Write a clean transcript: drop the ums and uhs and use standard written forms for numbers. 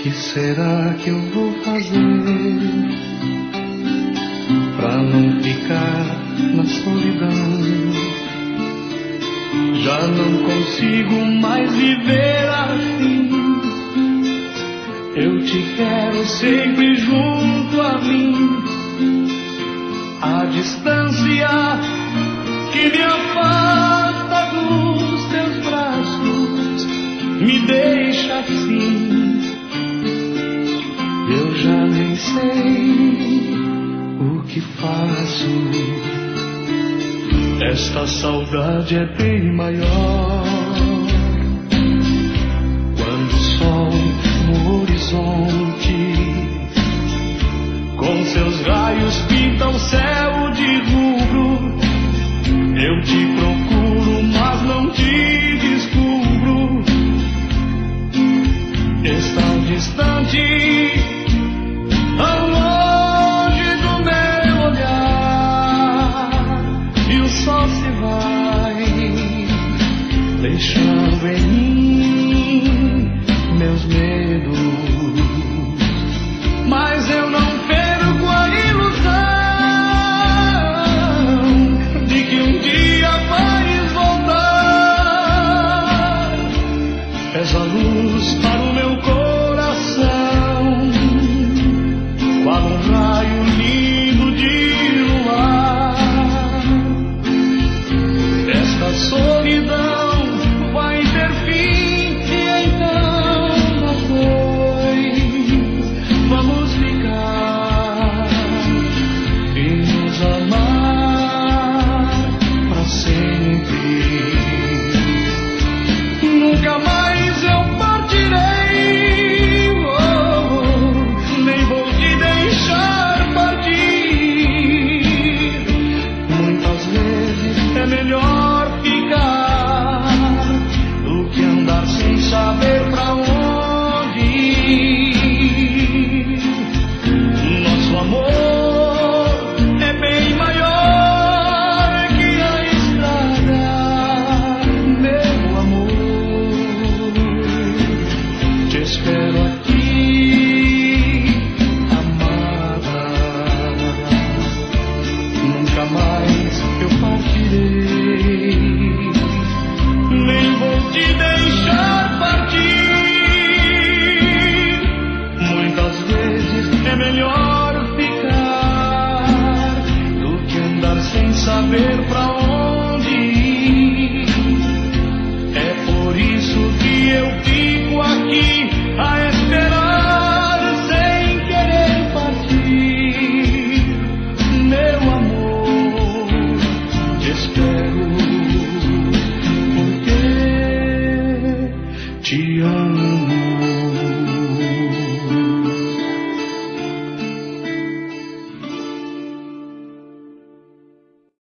que será que eu vou fazer pra não ficar na solidão? Já não consigo mais viver assim. Eu te quero sempre junto a mim. A distância que me afasta dos teus braços me deixa assim. Eu já nem sei o que faço. Esta saudade é bem maior. Quando o sol no horizonte com seus raios pinta o céu de rubro, eu te procuro, mas não te descubro. Estão distante, tão longe do meu olhar, e o sol se vai deixando em mim